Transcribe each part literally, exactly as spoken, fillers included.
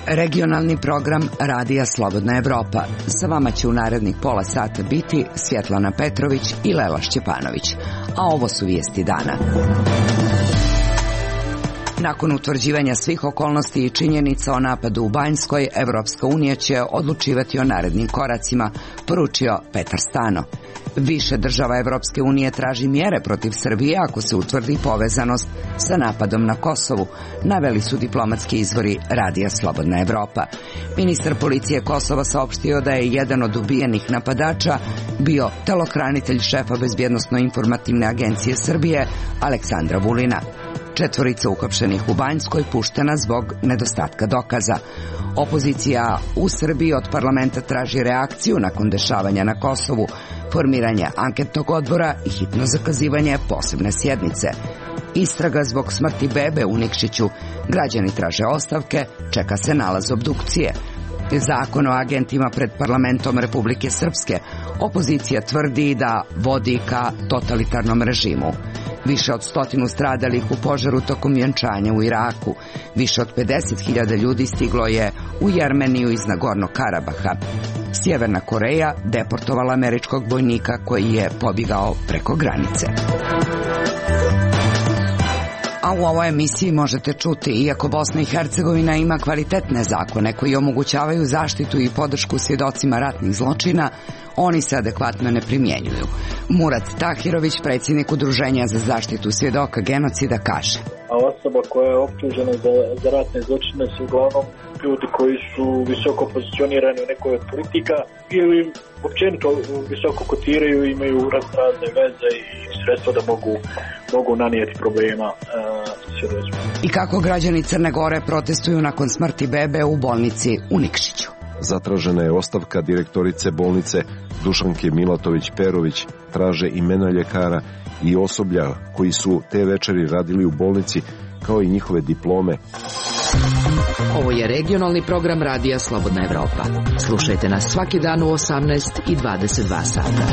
Regionalni program Radija Slobodna Evropa. Sa vama će u narednih pola sata biti Svjetlana Petrović i Lela Šćepanović. A ovo su vijesti dana. Nakon utvrđivanja svih okolnosti i činjenica o napadu u Banjskoj, Evropska unija će odlučivati o narednim koracima, poručio Petar Stano. Više država Evropske unije traži mjere protiv Srbije ako se utvrdi povezanost sa napadom na Kosovu, naveli su diplomatski izvori Radija Slobodna Evropa. Ministar policije Kosova saopštio da je jedan od ubijenih napadača bio telohranitelj šefa Bezbjednosno-informativne agencije Srbije Aleksandra Vulina. Četvorica uhapšenih u Banjskoj puštena zbog nedostatka dokaza. Opozicija u Srbiji od parlamenta traži reakciju nakon dešavanja na Kosovu, formiranje anketnog odbora i hitno zakazivanje posebne sjednice. Istraga zbog smrti bebe u Nikšiću. Građani traže ostavke, čeka se nalaz obdukcije. Zakon o agentima pred parlamentom Republike Srpske. Opozicija tvrdi da vodi ka totalitarnom režimu. Više od stotinu stradalih u požaru tokom vjenčanja u Iraku. Više od pedeset hiljada ljudi stiglo je u Jermeniju iz Nagornog Karabaha. Sjeverna Koreja deportovala američkog vojnika koji je pobjegao preko granice. A u ovoj emisiji možete čuti, iako Bosna i Hercegovina ima kvalitetne zakone koji omogućavaju zaštitu i podršku svjedocima ratnih zločina, oni se adekvatno ne primjenjuju. Murat Tahirović, predsjednik Udruženja za zaštitu svjedoka genocida, kaže: A osoba koja je optužena za, za ratne zločine su uglavnom ljudi koji su visoko pozicionirani u nekoj od politika ili općenito visoko kotiraju, imaju razne veze i sredstva da mogu, mogu nanijeti problema uh, svjedocima. I kako građani Crne Gore protestuju nakon smrti bebe u bolnici u Nikšiću. Zatražena je ostavka direktorice bolnice Dušanke Milatović-Perović, traže imena ljekara i osoblja koji su te večeri radili u bolnici, kao i njihove diplome. Ovo je regionalni program Radija Slobodna Evropa. Slušajte nas svaki dan u osamnaest i dvadeset dva sata.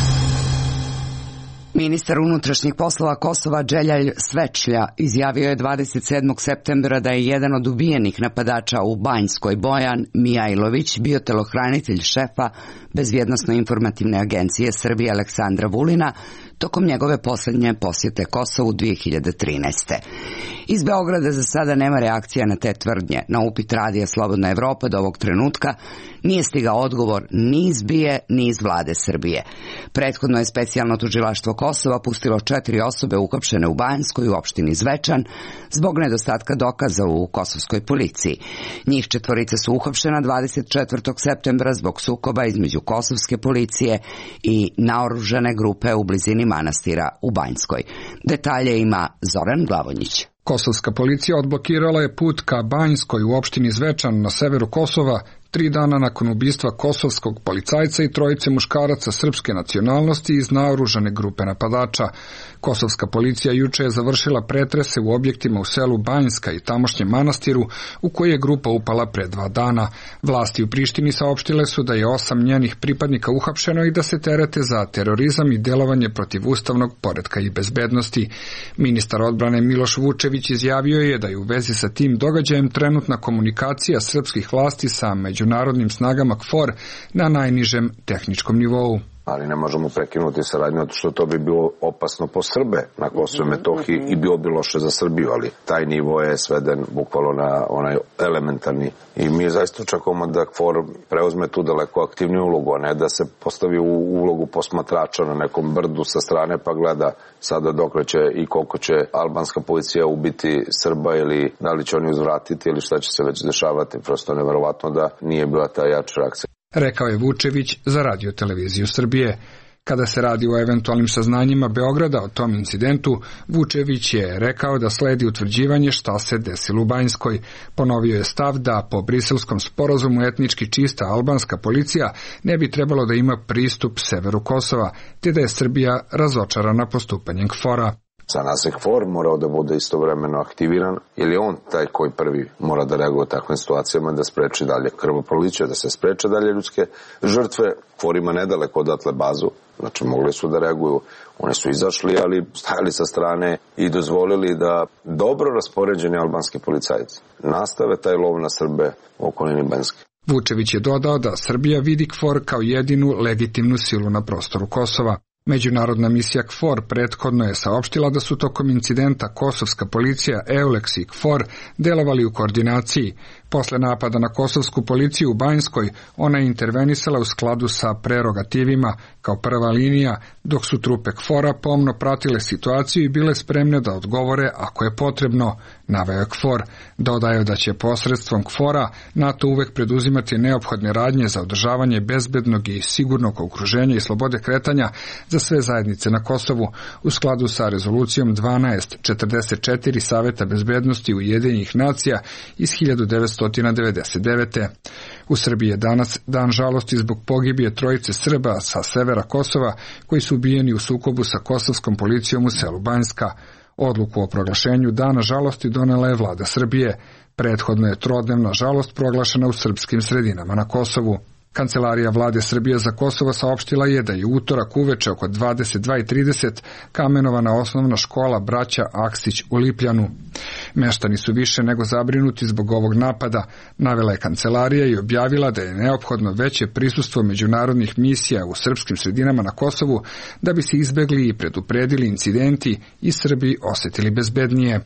Ministar unutrašnjih poslova Kosova Dželjalj Svečlja izjavio je dvadeset sedmog septembra da je jedan od ubijenih napadača u Banjskoj, Bojan Mijajlović, bio telohranitelj šefa Bezbjednosno-informativne agencije Srbije Aleksandra Vulina tokom njegove posljednje posjete Kosovu dvije hiljade trinaeste. Iz Beograda za sada nema reakcija na te tvrdnje. Na upit Radija Slobodna Evropa do ovog trenutka nije stigao odgovor ni iz B I E ni iz vlade Srbije. Prethodno je specijalno tužilaštvo Kosova pustilo četiri osobe uhapšene u Banjskoj u opštini Zvečan zbog nedostatka dokaza u kosovskoj policiji. Njih četvorica su uhapšena dvadeset četvrtog septembra zbog sukoba između kosovske policije i naoružane grupe u blizini manastira u Banjskoj. Detalje ima Zoran Glavonjić. Kosovska policija odblokirala je put ka Banjskoj u opštini Zvečan na severu Kosova tri dana nakon ubistva kosovskog policajca i trojice muškaraca srpske nacionalnosti iz naoružane grupe napadača. Kosovska policija juče je završila pretrese u objektima u selu Banjska i tamošnjem manastiru u koji je grupa upala pre dva dana. Vlasti u Prištini saopštile su da je osam njenih pripadnika uhapšeno i da se terete za terorizam i delovanje protiv ustavnog poretka i bezbednosti. Ministar odbrane Miloš Vučević izjavio je da je u vezi sa tim događajem trenutna komunikacija srpskih vlasti sa međunarodnim snagama KFOR na najnižem tehničkom nivou. Ali ne možemo prekinuti saradnju, zato što to bi bilo opasno po Srbe na Kosovu i Metohiji i bilo bi loše za Srbiju, ali taj nivo je sveden bukvalno na onaj elementarni. I mi zaista očekujemo da KFOR preuzme tu daleko aktivniju ulogu, a ne da se postavi u ulogu posmatrača na nekom brdu sa strane pa gleda sada dokle će i koliko će albanska policija ubiti Srba ili da li će oni uzvratiti ili šta će se već dešavati. Prosto je neverovatno da nije bila ta jača reakcija. Rekao je Vučević za Radio televiziju Srbije. Kada se radi o eventualnim saznanjima Beograda o tom incidentu, Vučević je rekao da sledi utvrđivanje šta se desilo u Banjskoj. Ponovio je stav da po briselskom sporazumu etnički čista albanska policija ne bi trebalo da ima pristup severu Kosova, te da je Srbija razočarana postupanjem KFOR-a. Za nas je KFOR morao da bude istovremeno aktiviran, jer je on taj koji prvi mora da reaguje u takvim situacijama, da spreči dalje krvoproliće, da se spreče dalje ljudske žrtve. KFOR ima nedaleko odatle bazu, znači mogli su da reaguju. Oni su izašli, ali stajali sa strane i dozvolili da dobro raspoređeni albanski policajci nastave taj lov na Srbe u okolini Banjske. Vučević je dodao da Srbija vidi KFOR kao jedinu legitimnu silu na prostoru Kosova. Međunarodna misija KFOR prethodno je saopštila da su tokom incidenta kosovska policija, EULEX i KFOR delovali u koordinaciji. Posle napada na kosovsku policiju u Banjskoj, ona je intervenisala u skladu sa prerogativima kao prva linija, dok su trupe KFOR-a pomno pratile situaciju i bile spremne da odgovore ako je potrebno, naveo je KFOR. Dodaju da će posredstvom KFOR-a NATO uvek preduzimati neophodne radnje za održavanje bezbednog i sigurnog okruženja i slobode kretanja za sve zajednice na Kosovu, u skladu sa rezolucijom dvanaest četrdeset četiri Saveta bezbednosti Ujedinjenih nacija iz hiljadu devetsto devedeset devete. U Srbiji je danas dan žalosti zbog pogibije trojice Srba sa severa Kosova koji su ubijeni u sukobu sa kosovskom policijom u selu Banjska. Odluku o proglašenju dana žalosti donela je vlada Srbije. Prethodno je trodnevna žalost proglašena u srpskim sredinama na Kosovu. Kancelarija vlade Srbije za Kosovo saopštila je da je utorak uveče oko dvadeset dva i trideset kamenovana osnovna škola braća Aksić u Lipljanu. Meštani su više nego zabrinuti zbog ovog napada, navela je kancelarija i objavila da je neophodno veće prisustvo međunarodnih misija u srpskim sredinama na Kosovu da bi se izbegli i predupredili incidenti i Srbi osetili bezbednije.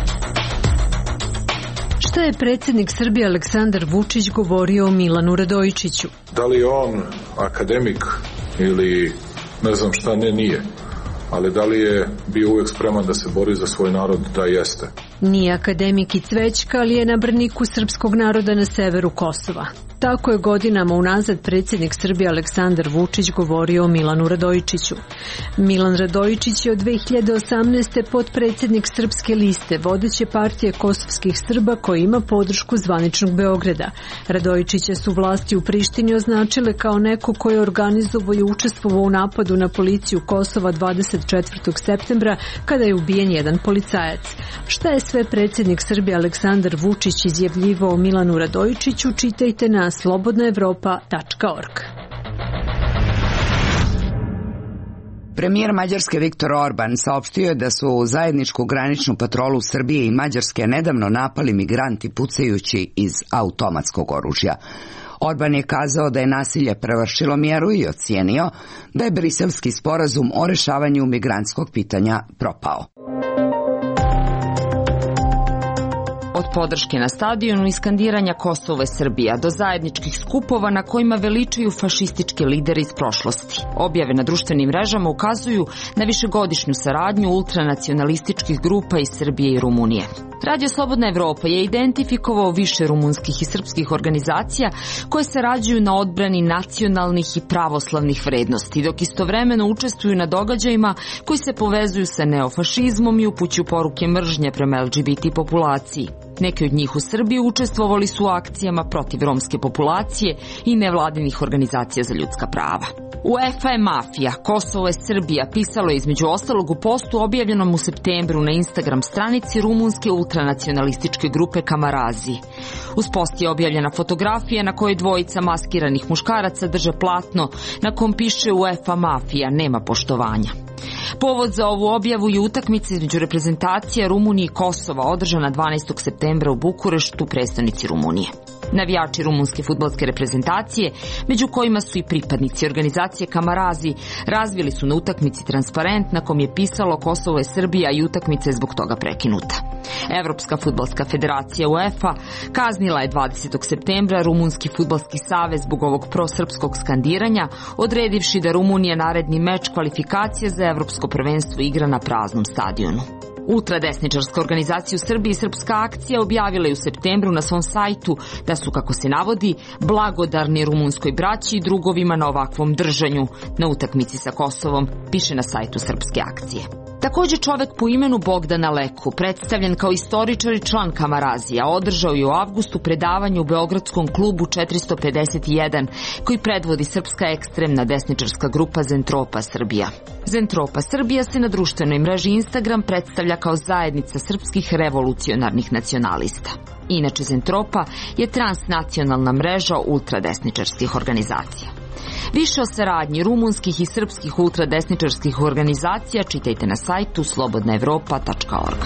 Šta je predsjednik Srbije Aleksandar Vučić govorio o Milanu Radojičiću? Da li je on akademik ili ne znam šta, ne, nije. Ali da li je bio uvek spreman da se bori za svoj narod? Da, jeste. Nije akademik i cvećka, ali je na braniku srpskog naroda na severu Kosova. Tako je godinama unazad predsjednik Srbije Aleksandar Vučić govorio o Milanu Radojičiću. Milan Radojičić je od dve hiljade osamnaeste potpredsjednik Srpske liste, vodeće partije kosovskih Srba koji ima podršku zvaničnog Beograda. Radojičića su vlasti u Prištini označile kao neko koji je organizovao i učestvovao u napadu na policiju Kosova dvadeset četvrtog septembra kada je ubijen jedan policajac. Šta je sve predsjednik Srbije Aleksandar Vučić izjavljivao o Milanu Radojičiću, čitajte na slobodna evropa tačka org. Premijer Mađarske Viktor Orban saopštio je da su zajedničku graničnu patrolu Srbije i Mađarske nedavno napali migranti pucajući iz automatskog oružja. Orban je kazao da je nasilje prevršilo mjeru i ocijenio da je briselski sporazum o rešavanju migrantskog pitanja propao. Od podrške na stadionu i skandiranja Kosovo je Srbija do zajedničkih skupova na kojima veličaju fašističke lidere iz prošlosti. Objave na društvenim mrežama ukazuju na višegodišnju saradnju ultranacionalističkih grupa iz Srbije i Rumunije. Radio Slobodna Evropa je identifikovao više rumunskih i srpskih organizacija koje sarađuju na odbrani nacionalnih i pravoslavnih vrednosti, dok istovremeno učestvuju na događajima koji se povezuju sa neofašizmom i upućuju poruke mržnje prema L G B T populaciji. Neki od njih u Srbiji učestvovali su u akcijama protiv romske populacije i nevladinih organizacija za ljudska prava. UEFA je mafija, Kosovo je Srbija, pisalo je između ostalog u postu objavljenom u septembru na Instagram stranici rumunske ultranacionalističke grupe Kamarazi. Uz post je objavljena fotografija na kojoj dvojica maskiranih muškaraca drže platno na kom piše UEFA mafija, nema poštovanja. Povod za ovu objavu je utakmica između reprezentacija Rumunije i Kosova održana dvanaestog septembra u Bukureštu, prestonici Rumunije. Navijači rumunske fudbalske reprezentacije, među kojima su i pripadnici organizacije Kamarazi, razvili su na utakmici transparent na kom je pisalo Kosovo je Srbija i utakmica je zbog toga prekinuta. Evropska fudbalska federacija UEFA kaznila je dvadesetog septembra Rumunski fudbalski savez zbog ovog prosrpskog skandiranja, odredivši da Rumunija naredni meč kvalifikacije za evropsko prvenstvo igra na praznom stadionu. Ultradesničarska organizacija u Srbiji Srpska akcija objavila je u septembru na svom sajtu da su, kako se navodi, blagodarni rumunskoj braći i drugovima na ovakvom držanju na utakmici sa Kosovom, piše na sajtu Srpske akcije. Takođe čovek po imenu Bogdana Leku, predstavljen kao istoričar i član Kamarazija, održao je u avgustu predavanje u Beogradskom klubu četiristo pedeset jedan, koji predvodi srpska ekstremna desničarska grupa Zentropa Srbija. Zentropa Srbija se na društvenoj mreži Instagram predstavlja kao zajednica srpskih revolucionarnih nacionalista. Inače, Zentropa je transnacionalna mreža ultradesničarskih organizacija. Više o saradnji rumunskih i srpskih ultradesničarskih organizacija čitajte na sajtu slobodna evropa tačka org.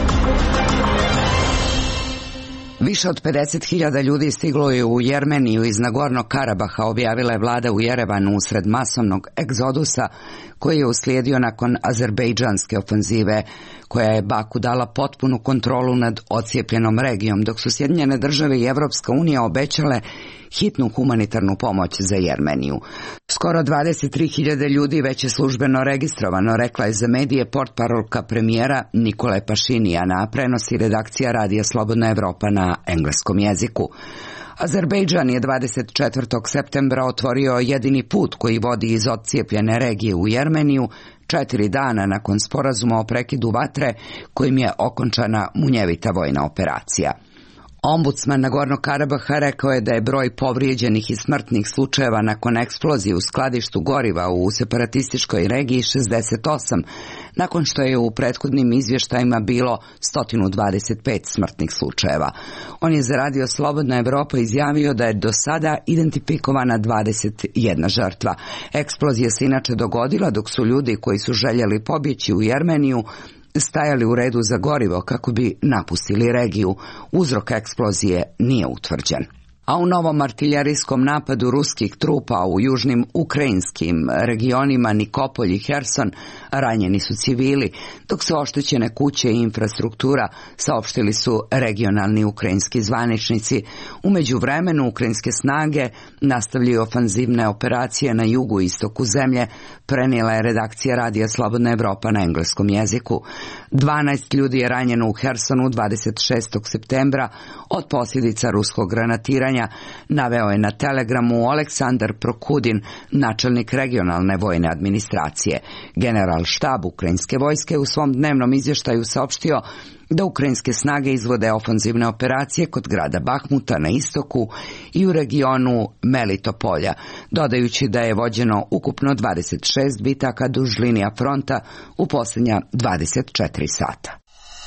Više od pedeset hiljada ljudi stiglo je u Jermeniju iz Nagornog Karabaha, objavila je vlada u Jerevanu usred masovnog egzodusa koji je uslijedio nakon azerbejdžanske ofenzive, koja je Baku dala potpunu kontrolu nad ocijepljenom regijom, dok su Sjedinjene države i Evropska unija obećale hitnu humanitarnu pomoć za Jermeniju. Skoro dvadeset tri hiljade ljudi već je službeno registrovano, rekla je za medije portparolka premijera Nikole Pašinijana, prenosi redakcija Radija Slobodna Evropa na engleskom jeziku. Azerbejdžan je dvadeset četvrtog septembra otvorio jedini put koji vodi iz odcijepljene regije u Jermeniju, četiri dana nakon sporazuma o prekidu vatre kojim je okončana munjevita vojna operacija. Ombudsman Nagornog Karabaha rekao je da je broj povrijeđenih i smrtnih slučajeva nakon eksplozije u skladištu goriva u separatističkoj regiji šezdeset osam, nakon što je u prethodnim izvještajima bilo sto dvadeset pet smrtnih slučajeva. On je za Radio Slobodna Evropa izjavio da je do sada identifikovana dvadeset jedna žrtva. Eksplozija se inače dogodila dok su ljudi koji su željeli pobjeći u Jermeniju stajali u redu za gorivo kako bi napustili regiju. Uzrok eksplozije nije utvrđen. A u novom artiljerijskom napadu ruskih trupa u južnim ukrajinskim regionima Nikopolj i Herson ranjeni su civili, dok su oštećene kuće i infrastruktura, saopštili su regionalni ukrajinski zvaničnici. U međuvremenu ukrajinske snage nastavljaju ofanzivne operacije na jugu i istoku zemlje, prenijela je redakcija Radija Slobodna Evropa na engleskom jeziku. dvanaest ljudi je ranjeno u Hersonu dvadeset šestog septembra od posljedica ruskog granatiranja, naveo je na Telegramu Aleksandar Prokudin, načelnik regionalne vojne administracije. General štab ukrajinske vojske u svom dnevnom izvještaju saopštio da ukrajinske snage izvode ofanzivne operacije kod grada Bahmuta na istoku i u regionu Melitopolja, dodajući da je vođeno ukupno dvadeset šest bitaka duž linija fronta u posljednja dvadeset četiri sata.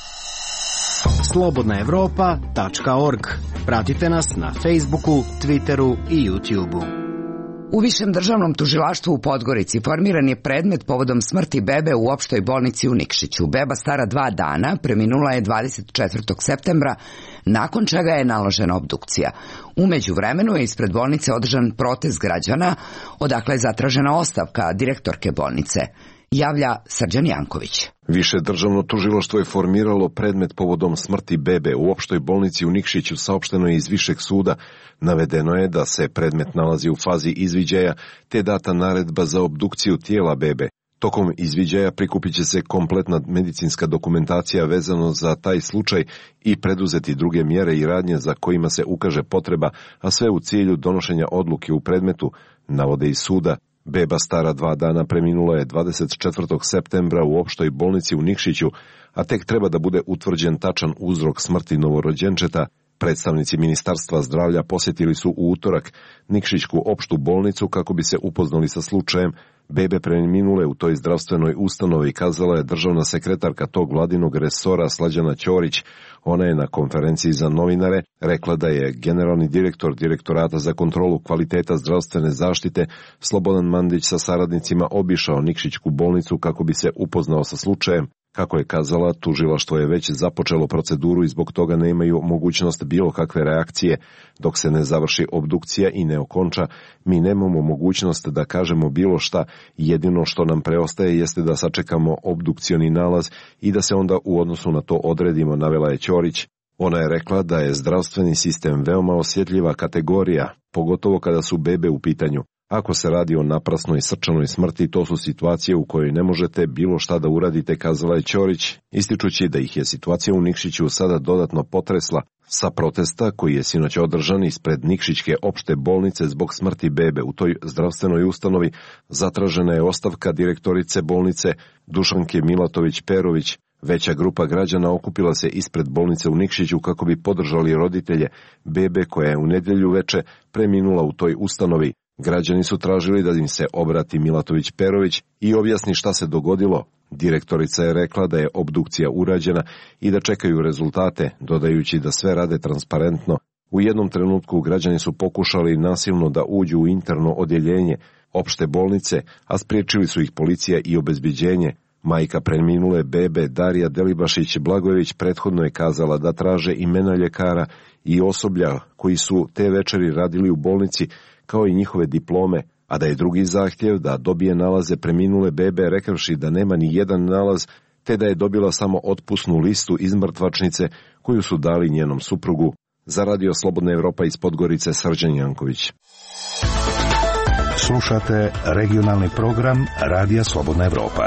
slobodna evropa tačka org. Pratite nas na Facebooku, Twitteru i YouTubeu. U Višem državnom tužilaštvu u Podgorici formiran je predmet povodom smrti bebe u opštoj bolnici u Nikšiću. Beba stara dva dana preminula je dvadeset četvrtog septembra, nakon čega je naložena obdukcija. U međuvremenu je ispred bolnice održan protest građana, odakle je zatražena ostavka direktorke bolnice. Javlja Srđan Janković. Više državno tužilaštvo je formiralo predmet povodom smrti bebe u opštoj bolnici u Nikšiću, saopšteno je iz Višeg suda. Navedeno je da se predmet nalazi u fazi izviđaja, te data naredba za obdukciju tijela bebe. Tokom izviđaja prikupit će se kompletna medicinska dokumentacija vezano za taj slučaj i preduzeti druge mjere i radnje za kojima se ukaže potreba, a sve u cilju donošenja odluke u predmetu, navode iz suda. Beba stara dva dana preminula je dvadeset četvrtog septembra u opštoj bolnici u Nikšiću, a tek treba da bude utvrđen tačan uzrok smrti novorođenčeta. Predstavnici Ministarstva zdravlja posjetili su u utorak Nikšićku opštu bolnicu kako bi se upoznali sa slučajem. Bebe preminule u toj zdravstvenoj ustanovi, kazala je državna sekretarka tog vladinog resora Slađana Ćorić. Ona je na konferenciji za novinare rekla da je generalni direktor Direktorata za kontrolu kvaliteta zdravstvene zaštite Slobodan Mandić sa saradnicima obišao Nikšićku bolnicu kako bi se upoznao sa slučajem. Kako je kazala, tužilaštvo je već započelo proceduru i zbog toga nemaju mogućnost bilo kakve reakcije. Dok se ne završi obdukcija i ne okonča, mi nemamo mogućnost da kažemo bilo šta. Jedino što nam preostaje jeste da sačekamo obdukcioni nalaz i da se onda u odnosu na to odredimo, navela je Ćorić. Ona je rekla da je zdravstveni sistem veoma osjetljiva kategorija, pogotovo kada su bebe u pitanju. Ako se radi o naprasnoj i srčanoj smrti, to su situacije u kojoj ne možete bilo šta da uradite, kazala je Ćorić, ističući da ih je situacija u Nikšiću sada dodatno potresla. Sa protesta koji je sinoć održan ispred Nikšićke opšte bolnice zbog smrti bebe u toj zdravstvenoj ustanovi, zatražena je ostavka direktorice bolnice Dušanke Milatović-Perović. Veća grupa građana okupila se ispred bolnice u Nikšiću kako bi podržali roditelje bebe koja je u nedjelju veče preminula u toj ustanovi. Građani su tražili da im se obrati Milatović-Perović i objasni šta se dogodilo. Direktorica je rekla da je obdukcija urađena i da čekaju rezultate, dodajući da sve rade transparentno. U jednom trenutku građani su pokušali nasilno da uđu u interno odjeljenje opšte bolnice, a spriječili su ih policija i obezbeđenje. Majka preminule bebe Darija Delibašić-Blagojević prethodno je kazala da traže imena ljekara i osoblja koji su te večeri radili u bolnici, kao i njihove diplome, a da je drugi zahtjev da dobije nalaze preminule bebe rekavši da nema ni jedan nalaz, te da je dobila samo otpusnu listu iz mrtvačnice koju su dali njenom suprugu. Za Radio Slobodna Evropa iz Podgorice, Srđan Janković. Slušate regionalni program Radija Slobodna Evropa.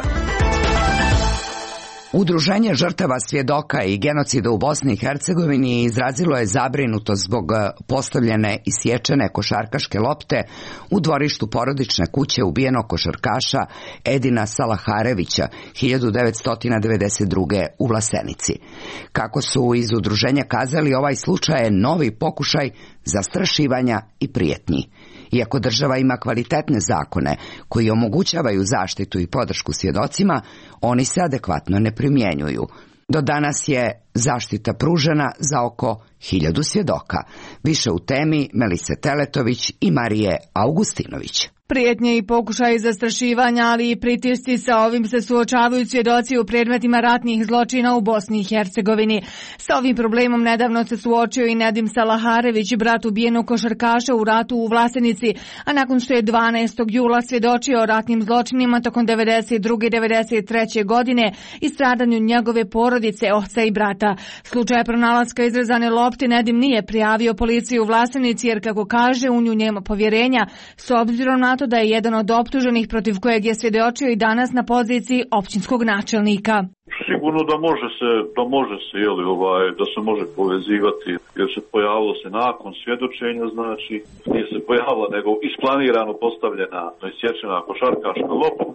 Udruženje žrtava svjedoka i genocida u Bosni i Hercegovini izrazilo je zabrinutost zbog postavljene i sječene košarkaške lopte u dvorištu porodične kuće ubijenog košarkaša Edina Salaharevića hiljadu devetsto devedeset druge. u Vlasenici. Kako su iz udruženja kazali, ovaj slučaj je novi pokušaj zastrašivanja i prijetnji. Iako država ima kvalitetne zakone koji omogućavaju zaštitu i podršku svjedocima, oni se adekvatno ne primjenjuju. Do danas je zaštita pružena za oko hiljadu svjedoka. Više u temi Melise Teletović i Marije Augustinović. Prijetnje i pokušaji zastrašivanja, ali i pritisci, sa ovim se suočavaju svjedoci u predmetima ratnih zločina u Bosni i Hercegovini. Sa ovim problemom nedavno se suočio i Nedim Salaharević, brat ubijenog košarkaša u ratu u Vlasenici, a nakon što je dvanaestog jula svjedočio o ratnim zločinima tokom devedeset druge i devedeset treće. godine i stradanju njegove porodice, oca i brata. Slučaj pronalaska izrezane lopte Nedim nije prijavio policiji u Vlasenici jer, kako kaže, u nju nema povjerenja, s obzirom na to da je jedan od optuženih protiv kojeg je svjedočio i danas na poziciji općinskog načelnika. Sigurno da može se, da može se, jeli, ovaj, da se može povezivati, jer se pojavilo se nakon svjedočenja, znači nije se pojavila, nego isplanirano postavljena, isječena košarkaška lopta,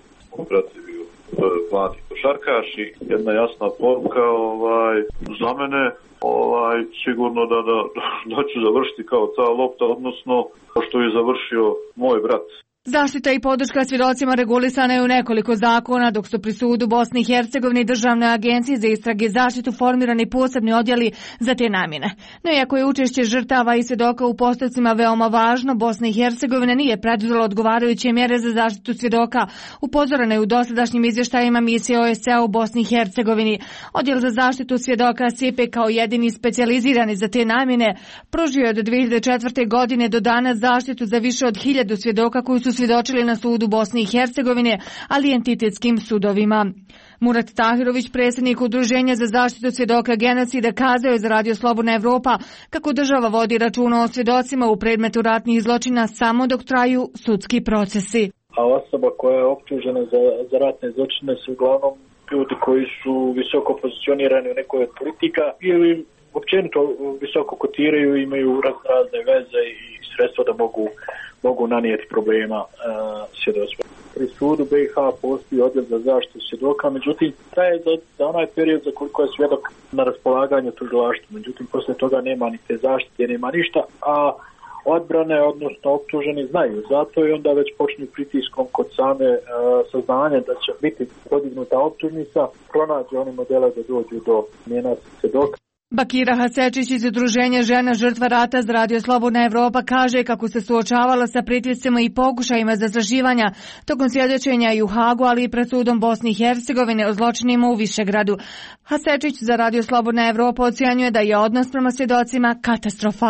protiv mladi košarkaši, jedna jasna poruka, ovaj, za mene, ovaj, sigurno da, da, da ću završiti kao ta lopta, odnosno kao što je završio moj brat. Zaštita i podrška svjedocima regulisana je u nekoliko zakona, dok su pri sudu Bosne i Hercegovine i Državnoj agenciji za istrage i zaštitu formirani posebni odjeli za te namjene. No iako je učešće žrtava i svjedoka u postupcima veoma važno, Bosna i Hercegovina nije preduzela odgovarajuće mjere za zaštitu svjedoka, upozoreno je u dosadašnjim izvještajima misije O S C E u Bosni i Hercegovini. Odjel za zaštitu svjedoka S I P E kao jedini specijalizirani za te namjene pružio je od dvije hiljade četvrte. godine do danas zaštitu za više od hiljadu svjedoka koji su svjedočili na sudu Bosne i Hercegovine, ali i entitetskim sudovima. Murat Tahirović, predsjednik Udruženja za zaštitu svjedoka genocida, kazao je za Radio Slobodna Evropa kako država vodi računa o svjedocima u predmetu ratnih zločina samo dok traju sudski procesi. A osoba koja je optužena za, za ratne zločine su uglavnom ljudi koji su visoko pozicionirani u nekoj od politika ili općenito visoko kotiraju, imaju razne veze i sredstva da mogu, mogu nanijeti problema uh, svjedocima. Pri sudu B i H postoji odjel za zaštitu svjedoka, međutim, traje za, za onaj period za koliko je svjedok na raspolaganju tužilaštvu. Međutim, poslije toga nema ni te zaštite, nema ništa, a odbrane, odnosno optuženi, znaju. Zato i onda već počnu pritiskom kod same uh, saznanja da će biti podignuta optužnica, pronađe oni modele da dođu do smjena svjedoka. Bakira Hasečić iz Udruženja žena žrtva rata za Radio Slobodna Evropa kaže kako se suočavala sa pritiscima i pokušajima zastrašivanja tokom svjedočenja i u Hagu, ali i pred sudom Bosne i Hercegovine o zločinima u Višegradu. Hasečić za Radio Slobodna Evropa ocjenjuje da je odnos prema svjedocima katastrofalan.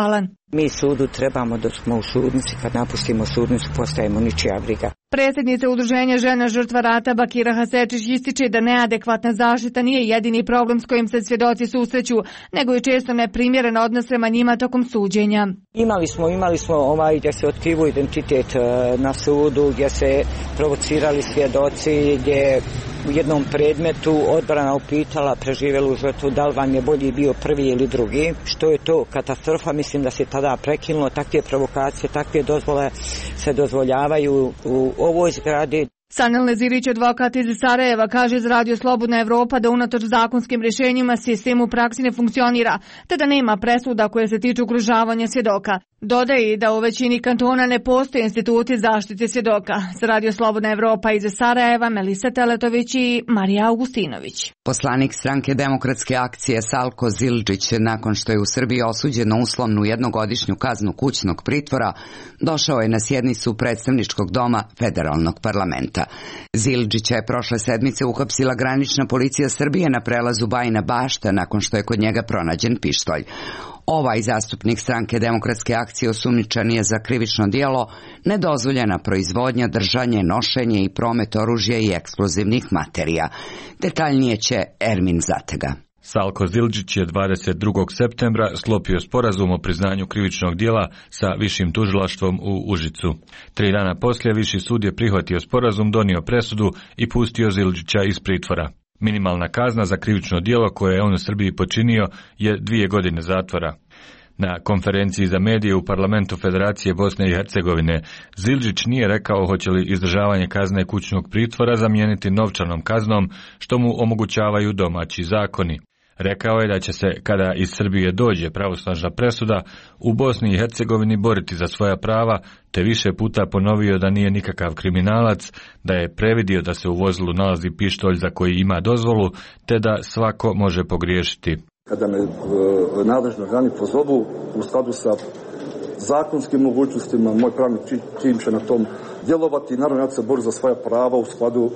Mi sudu trebamo dok smo u sudnici, kad napustimo sudnicu postajemo ničija briga. Predsjednica Udruženja žena žrtva rata Bakira Hasečić ističe da neadekvatna zaštita nije jedini problem s kojim se svjedoci susreću, nego i često neprimjeren odnos prema njima tokom suđenja. Imali smo, imali smo ovaj gdje se otkrivo identitet na sudu, gdje se provocirali svjedoci, gdje u jednom predmetu odbrana upitala preživjelu žrtvu da li vam je bolji bio prvi ili drugi. Što je to katastrofa, mislim da se tada prekinulo. Takve provokacije, takve dozvole se dozvoljavaju u ovoj zgradi. Sanel Nezirić, advokat iz Sarajeva, kaže za Radio Slobodna Evropa da unatoč zakonskim rješenjima sistem u praksi ne funkcionira, te da nema presuda koje se tiču ugrožavanja svjedoka. Dodaje i da u većini kantona ne postoje instituti zaštite svjedoka. Za Radio Slobodna Evropa iz Sarajeva, Melisa Teletović i Marija Augustinović. Poslanik stranke Demokratske akcije Salko Zildžić, nakon što je u Srbiji osuđen na uslovnu jednogodišnju kaznu kućnog pritvora, došao je na sjednicu predstavničkog doma federalnog parlamenta. Zildžića je prošle sedmice uhapsila granična policija Srbije na prelazu Bajina Bašta nakon što je kod njega pronađen pištolj. Ovaj zastupnik stranke Demokratske akcije osumnjičen je za krivično djelo nedozvoljena proizvodnja, držanje, nošenje i promet oružja i eksplozivnih materija. Detaljnije će Ermin Zatega. Salko Zildžić je dvadeset drugog septembra sklopio sporazum o priznanju krivičnog djela sa višim tužilaštvom u Užicu. Tri dana poslije viši sud je prihvatio sporazum, donio presudu i pustio Zildžića iz pritvora. Minimalna kazna za krivično djelo koje je on u Srbiji počinio je dvije godine zatvora. Na konferenciji za medije u parlamentu Federacije Bosne i Hercegovine Zildžić nije rekao hoće li izdržavanje kazne kućnog pritvora zamijeniti novčanom kaznom, što mu omogućavaju domaći zakoni. Rekao je da će se, kada iz Srbije dođe pravosnažna presuda, u Bosni i Hercegovini boriti za svoja prava, te više puta ponovio da nije nikakav kriminalac, da je previdio da se u vozilu nalazi pištolj za koji ima dozvolu, te da svako može pogriješiti. Kada me e, nadležni organi pozovu u skladu sa zakonskim mogućnostima, moj pravni tim će na tom djelovati. Naravno, ja ću se boriti za svoja prava u skladu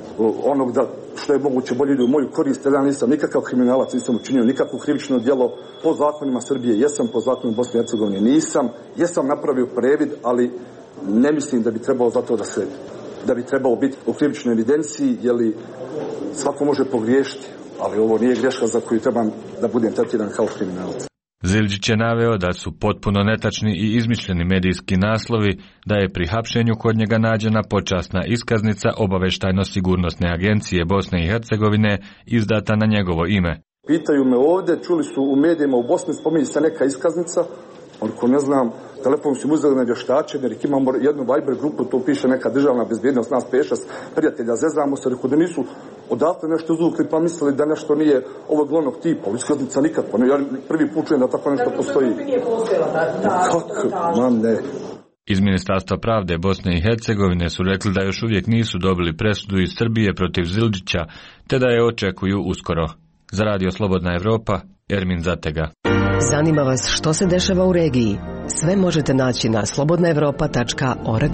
onog da što je moguće bolje ide u moju korist. Ja nisam nikakav kriminalac, nisam učinio nikakvo krivično djelo. Po zakonima Srbije jesam, po zakonima Bosne i Hercegovine nisam. Jesam napravio previd, ali ne mislim da bi trebalo zato da se da bi trebalo biti u krivičnoj evidenciji, jer svako može pogriješiti, ali ovo nije greška za koju trebam da budem tretiran kao kriminalac. Zildžić je naveo da su potpuno netačni i izmišljeni medijski naslovi, da je pri hapšenju kod njega nađena počasna iskaznica Obavještajno-sigurnosne agencije Bosne i Hercegovine izdata na njegovo ime. Pitaju me ovdje, čuli su u medijima u Bosni, spominje se neka iskaznica, ako ne znam, telefon su im uzeli na vještačenje, jer imamo jednu Viber grupu, to piše neka državna bezbjednost, nas pet šest prijatelja, zezamo se, rekao da nisu odatle nešto izvukli, pa mislili da nešto nije ovog glavnog tipa, iskaznica nikako, ne, ja prvi put čujem da tako nešto postoji. Kako? Man, ne. Iz Ministarstva pravde Bosne i Hercegovine su rekli da još uvijek nisu dobili presudu iz Srbije protiv Zildžića, te da je očekuju uskoro. Za Radio Slobodna Evropa, Ermin Zatega. Zanima vas što se dešava u regiji? Sve možete naći na slobodna evropa tačka org.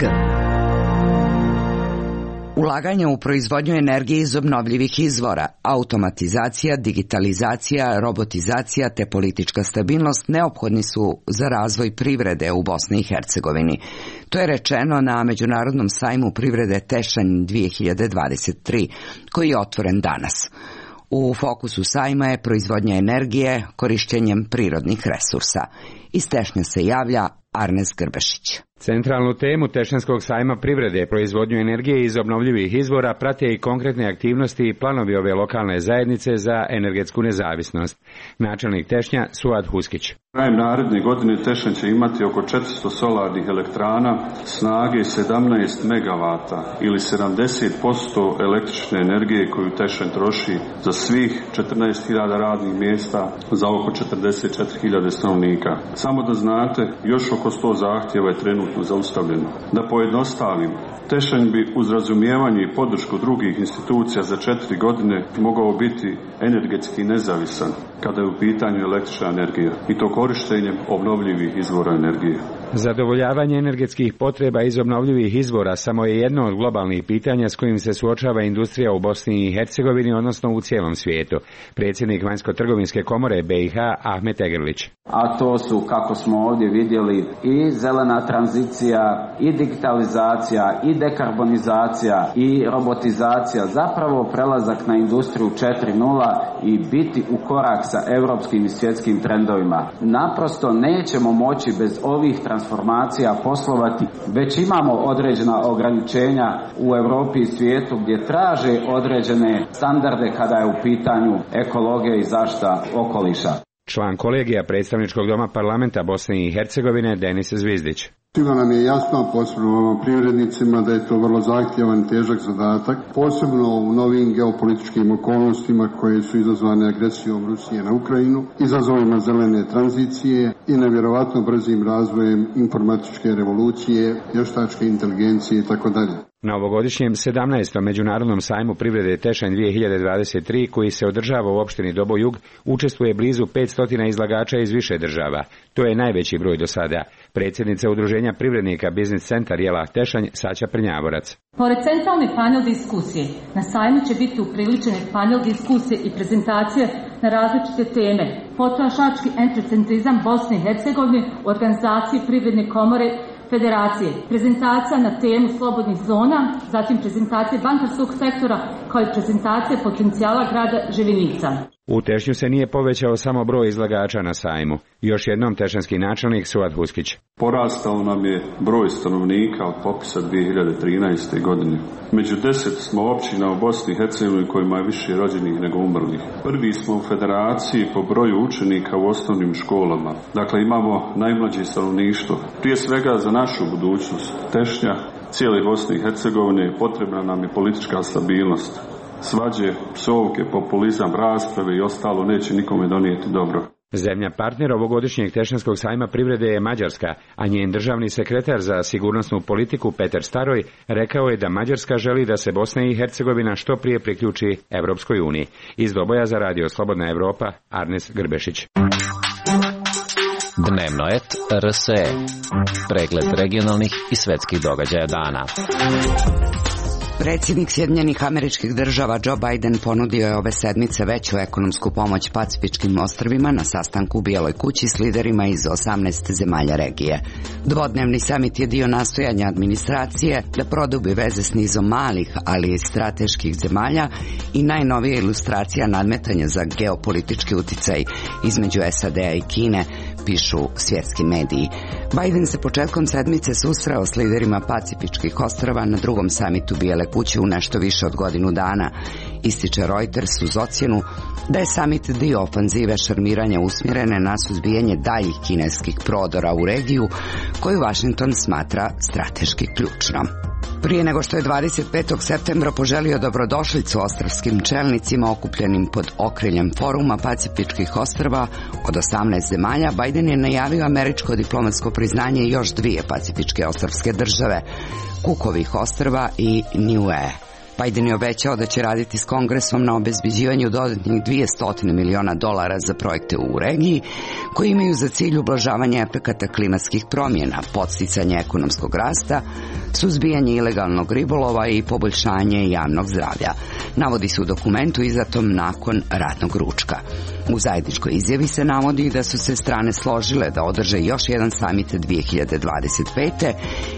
Ulaganje u proizvodnju energije iz obnovljivih izvora, automatizacija, digitalizacija, robotizacija te politička stabilnost neophodni su za razvoj privrede u Bosni i Hercegovini. To je rečeno na Međunarodnom sajmu privrede Tešanj dvije hiljade dvadeset tri, koji je otvoren danas. U fokusu sajma je proizvodnja energije korištenjem prirodnih resursa. Iz Tešnja se javlja Arnes Grbešić. Centralnu temu Tešanskog sajma privrede, proizvodnju energije iz obnovljivih izvora, prate i konkretne aktivnosti i planovi ove lokalne zajednice za energetsku nezavisnost. Načelnik Tešnja Suad Huskić. Krajem naredne godine Tešanj će imati oko četiristo solarnih elektrana snage sedamnaest megavata ili sedamdeset posto električne energije koju Tešanj troši za svih četrnaest hiljada radnih mjesta za oko četrdeset četiri hiljade stanovnika. Samo da znate, još oko sto zahtjeva je trenutno zaustavljeno. Da pojednostavim, Tešanj bi uz razumijevanje i podršku drugih institucija za četiri godine mogao biti energetski nezavisan. kada je u pitanju električna energija i to korištenjem obnovljivih izvora energije. Zadovoljavanje energetskih potreba iz obnovljivih izvora samo je jedno od globalnih pitanja s kojim se suočava industrija u Bosni i Hercegovini, odnosno u cijelom svijetu. Predsjednik Vanjsko-trgovinske komore B i H Ahmet Egrlić. A to su, kako smo ovdje vidjeli, i zelena tranzicija, i digitalizacija, i dekarbonizacija, i robotizacija, zapravo prelazak na industriju četiri nula i biti u korak sa europskim i svjetskim trendovima. Naprosto nećemo moći bez ovih transformacija poslovati, već imamo određena ograničenja u Europi i svijetu gdje traže određene standarde kada je u pitanju ekologija i zaštita okoliša. Član kolegija predstavničkog doma parlamenta Bosne i Hercegovine Denis Zvizdić. Svima nam je jasno, posebno privrednicima, da je to vrlo zahtjevan i težak zadatak, posebno u novim geopolitičkim okolnostima koje su izazvane agresijom Rusije na Ukrajinu, izazovima zelene tranzicije i nevjerovatno brzim razvojem informatičke revolucije, vještačke inteligencije itd. Na ovogodišnjem sedamnaestom Međunarodnom sajmu privrede Tešanj dvije hiljade dvadeset tri, koji se održava u opštini Dobojug, učestvuje blizu petsto izlagača iz više država. To je najveći broj do sada. Predsjednica Udruženja privrednika Biznis Centar Jela Tešanj Saća Prnjavorac. Pored centralne panel diskusije, na sajmu će biti upriličene panel diskusije i prezentacije na različite teme. Potrošački entrecentrizam Bosne i Hercegovine u organizaciji Privredne komore Federacije, prezentacija na temu slobodnih zona, zatim prezentacije bankarskog sektora kao i prezentacije potencijala grada Ževinica. U Tešnju se nije povećao samo broj izlagača na sajmu. Još jednom tešanski načelnik Suad Huskić. Porastao nam je broj stanovnika od popisa dvije hiljade trinaeste. godine. Među deset smo općina u Bosni i Hercegovini kojima je više rođenih nego umrlih. Prvi smo u federaciji po broju učenika u osnovnim školama. Dakle, imamo najmlađe stanovništvo. Prije svega za našu budućnost Tešnja, cijele Bosne i Hercegovine, potrebna nam je politička stabilnost. Svađe, psovke, populizam, rasprave i ostalo neće nikome donijeti dobro. Zemlja partner ovogodišnjeg Tešanskog sajma privrede je Mađarska, a njen državni sekretar za sigurnosnu politiku Petar Staroj rekao je da Mađarska želi da se Bosna i Hercegovina što prije priključi Evropskoj uniji. Iz Doboja za Radio Slobodna Evropa, Arnes Grbešić. Dnevnoet R S E. Pregled regionalnih i svetskih događaja dana. Predsjednik Sjedinjenih Američkih Država Joe Biden ponudio je ove sedmice veću ekonomsku pomoć Pacifičkim ostrvima na sastanku u Bijeloj kući s liderima iz osamnaest zemalja regije. Dvodnevni samit je dio nastojanja administracije da produbi veze s nizom malih, ali i strateških zemalja i najnovija ilustracija nadmetanja za geopolitički uticaj između S A D-a i Kine, pišu svjetski mediji. Biden se početkom sedmice susreo s liderima Pacifičkih ostrva na drugom samitu Bijele kuće u nešto više od godinu dana. Ističe Reuters uz ocjenu da je samit dio ofanzive šarmiranja usmjerene na suzbijanje daljih kineskih prodora u regiju, koju Washington smatra strateški ključnom. Prije nego što je dvadeset petog septembra poželio dobrodošlicu ostrvskim čelnicima okupljenim pod okriljem foruma Pacifičkih ostrva od osamnaest zemalja, Biden je najavio američko diplomatsko priznanje još dvije pacifičke ostrvske države, Cookovih ostrva i Niue. Biden je obećao da će raditi s Kongresom na obezbeđivanju dodatnih dvjesto miliona dolara za projekte u regiji koji imaju za cilj ublažavanje efekata klimatskih promjena, podsticanje ekonomskog rasta, suzbijanje ilegalnog ribolova i poboljšanje javnog zdravlja, navodi se u dokumentu izdatom nakon ratnog ručka. U zajedničkoj izjavi se navodi da su se strane složile da održe još jedan samit dvije hiljade dvadeset pete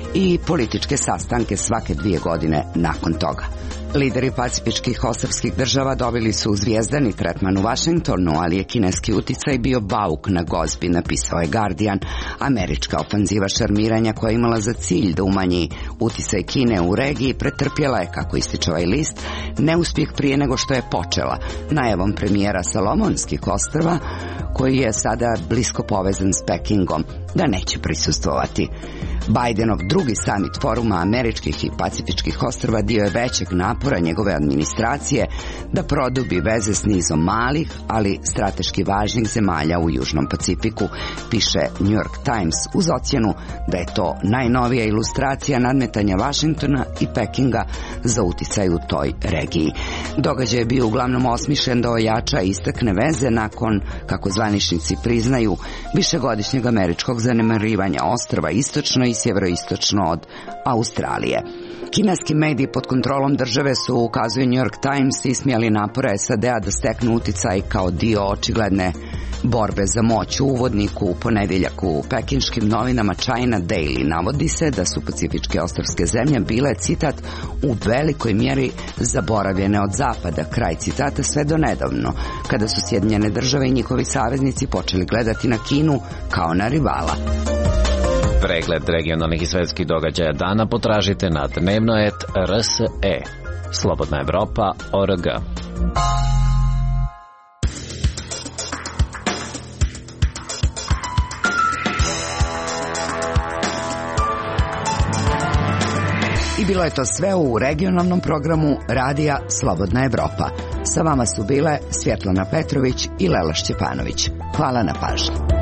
i političke sastanke svake dvije godine nakon toga. Lideri pacifičkih ostrvskih država dobili su zvijezdani tretman u Washingtonu, ali je kineski uticaj bio bauk na gozbi, napisao je Guardian. Američka ofanziva šarmiranja koja je imala za cilj da umanji uticaj Kine u regiji pretrpjela je, kako ističe ovaj list, neuspjeh prije nego što je počela, najavom premijera Salomonskih ostrva, koji je sada blisko povezan s Pekingom, da neće prisustvovati. Bidenov drugi samit foruma američkih i pacifičkih ostrva dio je većeg napora napora njegove administracije da produbi veze s nizom malih, ali strateški važnih zemalja u Južnom Pacifiku, piše New York Times uz ocjenu da je to najnovija ilustracija nadmetanja Vašingtona i Pekinga za uticaj u toj regiji. Događaj je bio uglavnom osmišljen da ojača i istakne veze nakon, kako zvaničnici priznaju, višegodišnjeg američkog zanemarivanja ostrva istočno i sjeveroistočno od Australije. Kineski mediji pod kontrolom države su, ukazuje New York Times, ismijali napore S A D-a da steknu uticaj kao dio očigledne borbe za moć. U uvodniku u ponedeljak u pekinškim novinama China Daily navodi se da su pacifičke ostrvske zemlje bile, citat, u velikoj mjeri zaboravljene od zapada, kraj citata, sve do nedavno, kada su Sjedinjene države i njihovi saveznici počeli gledati na Kinu kao na rivala. Pregled regionalnih i svetskih događaja dana potražite na dnevnoet R S E. Slobodna Evropa O R G. I bilo je to sve u regionalnom programu Radija Slobodna Evropa. Sa vama su bile Svjetlana Petrović i Lela Šćepanović. Hvala na pažnji.